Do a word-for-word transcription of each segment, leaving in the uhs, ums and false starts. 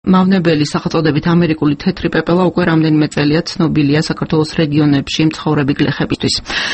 მავნებელი სახელწოდებით ამერიკული თეთრი პეპელა უკვე რამდენიმე წელია ცნობილია საქართველოს რეგიონებში მცხოვრები გლეხებისთვის.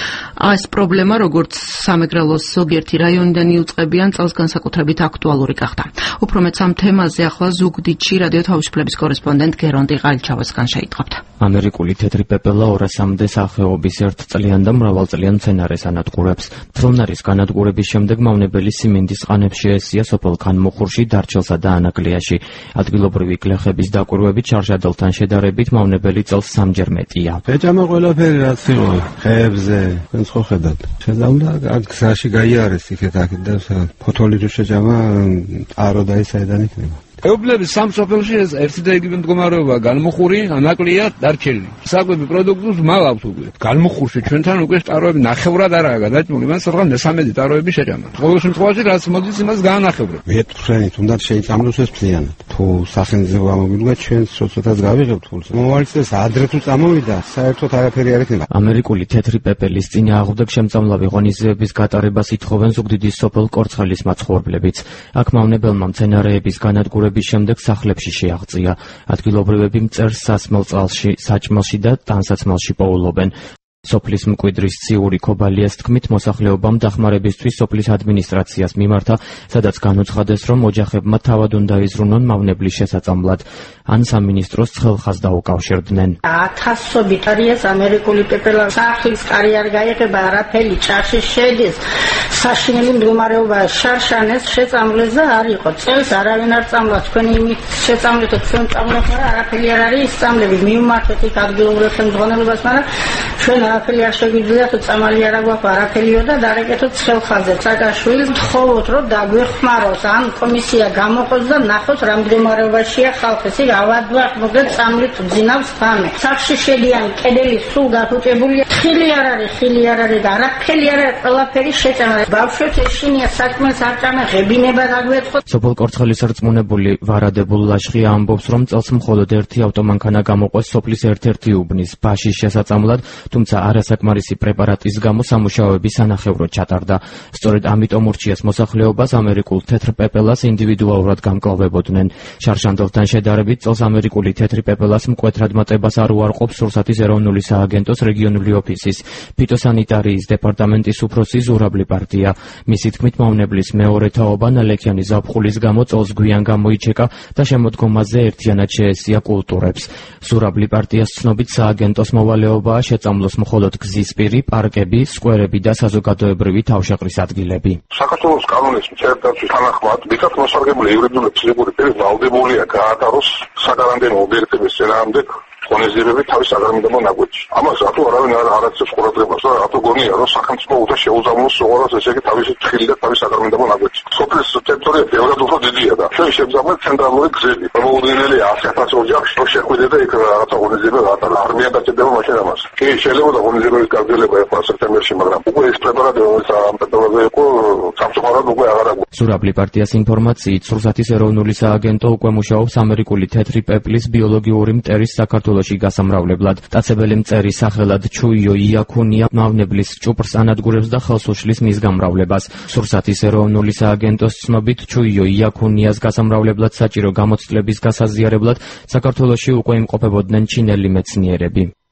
ეს პრობლემა, როგორც სამეგრელოს ზოგიერთი რაიონიდან იუწყებიან წელს განსაკუთრებით აქტუალური გახდა. უფრო მეც ამ თემაზე ახლა ზუგდიდში რადიო თავისუფლების კორესპონდენტ გერონდი ყალიჩავასგან შეიტყობთ. ამერიკული თეთრი პეპელა ორასამდე სახეობის ერთწლიან და მრავალწლიან მცენარეს ანადგურებს. თრონარის განადგურების შემდეგ მავნებელი სიმინდის ყანებს შეესია სოფელ ქანმოხურში, დარჩელსა და ანაკლიაში. ადგილობრივი გლეხების დაკვირვებით შარჟადელთან შედარებით მავნებელი წელს სამჯერ მეტია. ეჭამა ყველაფერი რაც იყო ხეებზე, თქვენს ხო ხედავთ. შეძამდა აქ გზაში გაიარეს იქეთ აქ და ფოთოლი რო შეჭამა არო და ის საიდან იქნება. ეუბნების სამ სოფელში ეს ერთი და იგივე მდგომარეობა განმოხური, ანაკლია, დარჩენილი. საკვები პროდუქტებს მალავთ უკვე. განმოხურში ჩვენთან უკვე ტაროები ნახევრად არაა გადაჭმული, მან სადღაც მესამედი ტაროები შეჭამა. ყოველ შემთხვევაში რაც მოდის იმას გაანახევრებ. ვეთქვენ, თუნდაც შეიწამლოს ეს ფლიანად. თუ სახელმწიფო გამოგიდგა ჩვენ ცოტათაც გავიღებთ ფულს. მომავალს ადრე თუ წამოვიდა, საერთოდ არაფერი არ იქნება. ამერიკული თეთრი პეპელის წინააღმდეგ შემწამლავი ღონისძიების გატარებას ითხოვენ ზუგდიდის სოფელ კორცხელის მაცხოვრებლებიც. აქ მავნებელმა მცენარეების განადგურების შემდეგ სახლებში შეაღწია. ადგილობრივები მწერს სასმელ წყალში, საჭმელში და ტანსაცმელში პოულობენ. სოფლის მკვიდრის ციური ქობალიას თქმით, მოსახლეობამ დახმარებისთვის სოფლის ადმინისტრაციას მიმართა, სადაც განუცხადეს, რომ ოჯახებმა თავად უნდა იზრუნონ მავნებლის შესაწამლად. ან სამინისტროს ცხელხას დაუკავშირდნენ. ათასობით არის ამერიკული პეპელა სახლის კარი არ გაიღება, არაფერი ჭარში შედის. საშინელი მდგომარეობა შარშანეს შეწამლეს და არ იყო. წელს არავინ არ წამლა, თქვენი იმით შეწამლეთ, თქვენ წამლეთ, მაგრამ არაფერი არ არის ისწავლები. მივმართეთ იქ ადგილობრივ ხელმძღვანელობას, მაგრამ ჩვენ არაფერი არ შეგვიძლია, თუ წამალი არ აგვაქვს, არაფერიო და დარეკეთოთ ცხელხაზე. სააკაშვილს ვთხოვოთ, რომ დაგვეხმაროს, ან კომისია გამოყოს და ნახოს რა მდგომარეობაშია ხალხი. ავადვარ მოგეთ წამლით ძინავს თამე. სახში შედიან კედელი სულ გაფუჭებულია. ხილი არ არის, ხილი არ არის და არაფერი არ არის, ყველაფერი შეჭამა. ბავშვებს ეშინია საქმეს არ ჭამა, ღებინება დაგვეწყოთ. სოფელ კორცხელის რწმუნებული ვარადებულ ლაშხია ამბობს, რომ წელს მხოლოდ ერთი ავტომანქანა გამოყვეს სოფლის ერთ-ერთი უბნის ბაშის შესაწამლად, თუმცა არასაკმარისი პრეპარატის გამო სამუშაოები სანახევროდ ჩატარდა. სწორედ ამიტომ ურჩიეს მოსახლეობას ამერიკულ თეთრ პეპელას ინდივიდუალურად გამკლავებოდნენ. შარშანდელთან შედარებით წელს ამერიკული თეთრი პეპელას მკვეთრად მატებას არ უარყოფს რუსეთის ეროვნული სააგენტოს რეგიონული ოფისის ფიტოსანიტარიის დეპარტამენტის უფროსი ზურაბლი პარტია. მისი თქმით, მავნებლის მეორე თაობა ნალექიანი ზაფხულის გამო წელს გვიან გამოიჩეკა და შემოდგომაზე ერთიანად შეესია კულტურებს. ზურაბლი პარტიას ცნობით, სააგენტოს მოვალეობაა შეწამლოს მხოლოდ გზისპირი, პარკები, სკვერები და საზოგადოებრივი თავშეყრის ადგილები. საქართველოს კანონის მცირედაცვის თანახმად, ვისაც მოსარგებლე იურიდიული ფიზიკური პირი ვალდებულია გაატაროს საკარანტინო ობიექტების წინააღმდეგ ღონისძიებები თავის საგანგებო ნაგვეთში. ამას რატო არავინ არ არაცებს ყურადღებას და რატო გონია, რომ სახელმწიფო უნდა შეუზამოს სოღორას ესე იგი თავისი თხილი და თავის საგანგებო ნაგვეთში. სოფლის ტერიტორია ბევრად უფრო დიდია და ჩვენ შევძამოთ ცენტრალური გზები. მოუდინელი ასეთაც ოჯახში რომ შეხვიდე და იქ რაღაცა ღონისძიება გაატარა. არმია დაჭერდება მაშინ ამას. კი, შეიძლება ღონისძიების გაგრძელება ეხლა სექტემბერში, მაგრამ უკვე ეს პრეპარატი რომელიც ამ პეპელაზე იყო, სამწუხაროდ უკვე აღარ აქვს. ზურაბლი პარტიას ინფორმაციით, რუსეთის ეროვნული სააგენტო უკვე მუშაობს ამერიკული თეთრი პეპლის ბიოლოგიური მტერის საქართველოში გასამრავლებლად. დაწესებული მტერი სახელად ჩუიო იაკუნია მავნებლის ჭუპრს ანადგურებს და ხელს უშლის მის გამრავლებას. რუსეთის ეროვნული სააგენტოს ცნობით, ჩუიო იაკუნიას გასამრავლებლად საჭირო გამოცდილების გასაზიარებლად საქართველოში უკვე იმყოფებოდნენ ჩინელი მეცნიერები.